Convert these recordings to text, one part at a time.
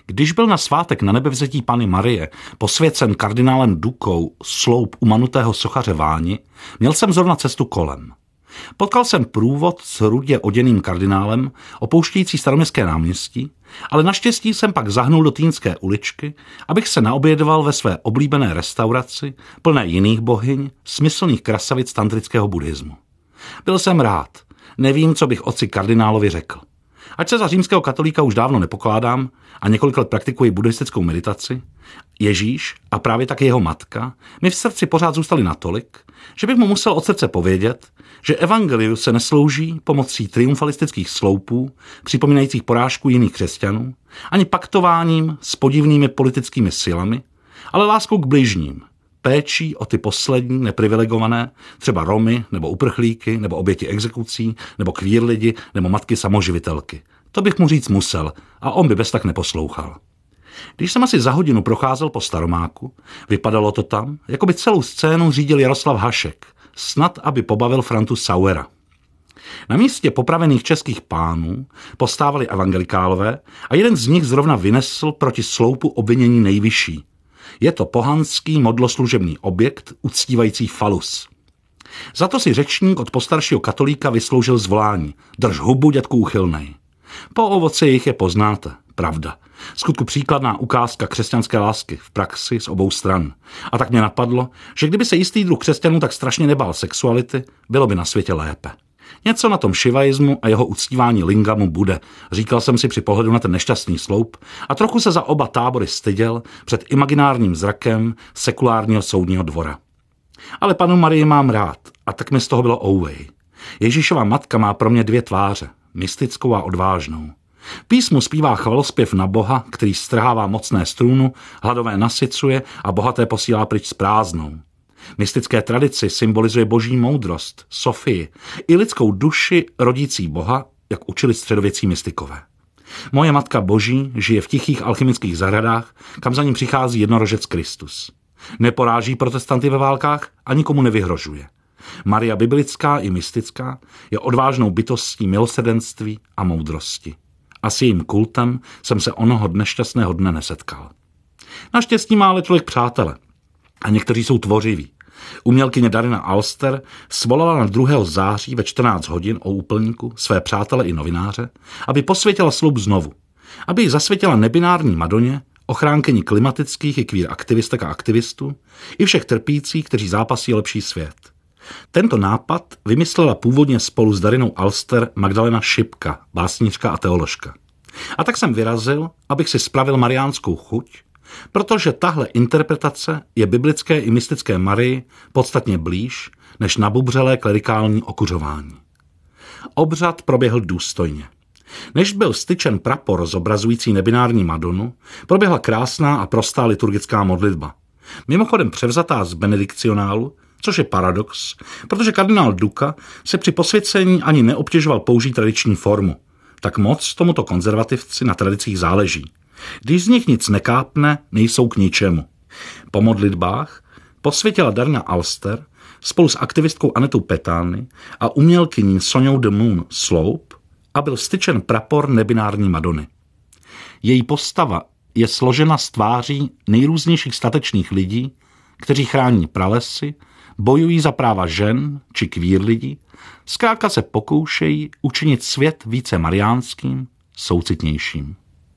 Když byl na svátek na nebevzetí Panny Marie posvěcen kardinálem Dukou sloup umanutého sochaře Váni, měl jsem zrovna cestu kolem. Potkal jsem průvod s rudě oděným kardinálem, opouštějící Staroměstské náměstí, ale naštěstí jsem pak zahnul do Týnské uličky, abych se naobědoval ve své oblíbené restauraci, plné jiných bohyň, smyslných krasavic tantrického buddhismu. Byl jsem rád. Nevím, co bych otci kardinálovi řekl. Ať se za římského katolíka už dávno nepokládám a několik let praktikuji buddhistickou meditaci, Ježíš a právě tak jeho matka mi v srdci pořád zůstali natolik, že bych mu musel od srdce povědět, že evangeliu se neslouží pomocí triumfalistických sloupů, připomínajících porážku jiných křesťanů, ani paktováním s podivnými politickými silami, ale láskou k bližním, péčí o ty poslední neprivilegované, třeba Romy, nebo uprchlíky, nebo oběti exekucí, nebo queer lidi, nebo matky samoživitelky. To bych mu říct musel a on by bez tak neposlouchal. Když jsem asi za hodinu procházel po Staromáku, vypadalo to tam, jako by celou scénu řídil Jaroslav Hašek, snad aby pobavil Frantu Sauera. Na místě popravených českých pánů postávali evangelikálové a jeden z nich zrovna vynesl proti sloupu obvinění nejvyšší. Je to pohanský modloslužebný objekt uctívající falus. Za to si řečník od postaršího katolíka vysloužil zvolání: drž hubu, dětku úchylnej. Po ovoci jejich je poznáte, pravda. Skutku příkladná ukázka křesťanské lásky v praxi z obou stran. A tak mě napadlo, že kdyby se jistý druh křesťanů tak strašně nebál sexuality, bylo by na světě lépe. Něco na tom šivaismu a jeho uctívání lingamu bude, říkal jsem si při pohledu na ten nešťastný sloup a trochu se za oba tábory styděl před imaginárním zrakem sekulárního soudního dvora. Ale Pannu Marii mám rád a tak mi z toho bylo ouvej. Ježíšova matka má pro mě dvě tváře, mystickou a odvážnou. V písmu zpívá chvalospěv na Boha, který strhává mocné strunu, hladové nasycuje a bohaté posílá pryč s prázdnou. Mystické tradici symbolizuje boží moudrost, Sofii, i lidskou duši rodící Boha, jak učili středověcí mystikové. Moje matka boží žije v tichých alchymických zahradách, kam za ním přichází jednorožec Kristus. Neporáží protestanty ve válkách a nikomu nevyhrožuje. Maria biblická i mystická je odvážnou bytostí milosrdenství a moudrosti. A s jejím kultem jsem se onoho nešťastného dne nesetkal. Naštěstí má ale člověk přátele. A někteří jsou tvořiví. Umělkyně Darina Alster svolala na 2. září ve 14 hodin o úplníku své přátele i novináře, aby posvětila sloup znovu. Aby ji zasvětila nebinární Madoně, ochránkyni klimatických i queer aktivistek a aktivistů, i všech trpících, kteří zápasí o lepší svět. Tento nápad vymyslela původně spolu s Darinou Alster Magdalena Šipka, básnířka a teoložka. A tak jsem vyrazil, abych si spravil mariánskou chuť, protože tahle interpretace je biblické i mystické Marii podstatně blíž než nabubřelé klerikální okuřování. Obřad proběhl důstojně. Než byl styčen prapor zobrazující nebinární Madonu, proběhla krásná a prostá liturgická modlitba. Mimochodem převzatá z benedikcionálu, což je paradox, protože kardinál Duka se při posvěcení ani neobtěžoval použít tradiční formu. Tak moc tomuto konzervativci na tradicích záleží. Když z nich nic nekápne, nejsou k ničemu. Po modlitbách posvětila Darina Alster spolu s aktivistkou Anetou Petány a umělkyní Soňou de Moon sloup a byl styčen prapor nebinární Madony. Její postava je složena z tváří nejrůznějších statečných lidí, kteří chrání pralesy, bojují za práva žen či queer lidí, zkrátka se pokoušejí učinit svět více mariánským, soucitnějším.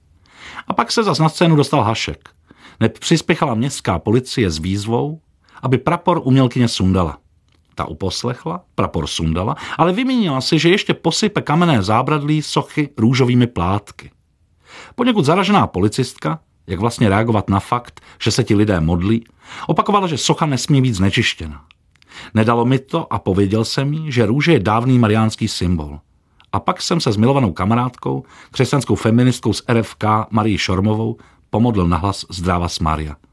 A pak se zas na scénu dostal Hašek. Přispěchala městská policie s výzvou, aby prapor umělkyně sundala. Ta uposlechla, prapor sundala, ale vymínila si, že ještě posype kamenné zábradlí sochy růžovými plátky. Poněkud zaražená policistka, jak vlastně reagovat na fakt, že se ti lidé modlí, opakovala, že socha nesmí být znečištěna. Nedalo mi to a pověděl jsem jí, že růže je dávný mariánský symbol. A pak jsem se s milovanou kamarádkou, křesťanskou feministkou z RFK Marii Šormovou pomodlil nahlas Zdravas Maria.